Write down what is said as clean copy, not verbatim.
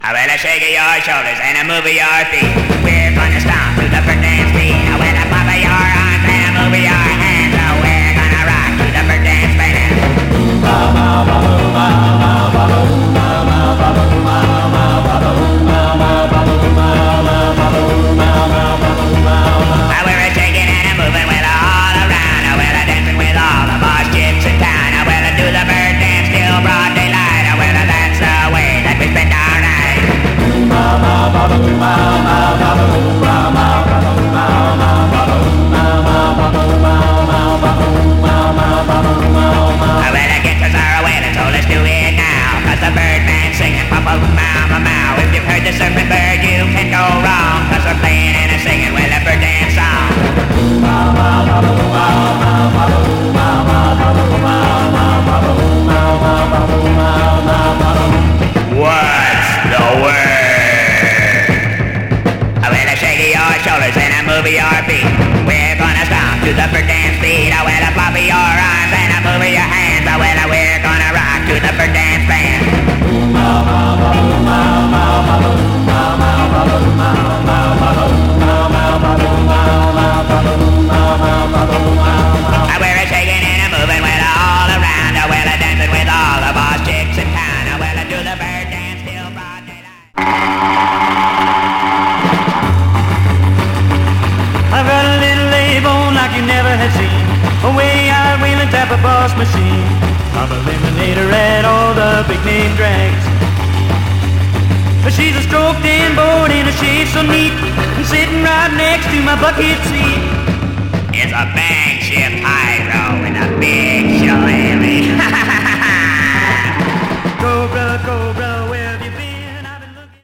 I will shake your shoulders and move your feet. We're gonna stomp to the bird dance beat. I will pop your arms and move your hands. We're gonna rock to the bird dance band. We're shaking and moving with all around. We're dancing with all the boss chicks in town. We'll do the bird dance till broad daylight. That's the way that we spend our night. If you've heard the surfing bird, you can't go wrong, 'cause we're playing and singing with a bird dance song. What's the word? I will shake your shoulders and move your feet. We're gonna stomp to the bird dance beat. I will flop your arms and move your hands. We're gonna rock to the bird dance band. We're shaking and moving with all around. We're dancing with all the boss chicks in town. We'll do the bird dance till broad daylight. I've got a little A-bone like you never had seen. Away out wheeling tap a boss machine. I'm a eliminator at all the big name drags. But she's a stroked in board in a shade so neat, and sitting right next to my bucket seat. It's a bang shift high.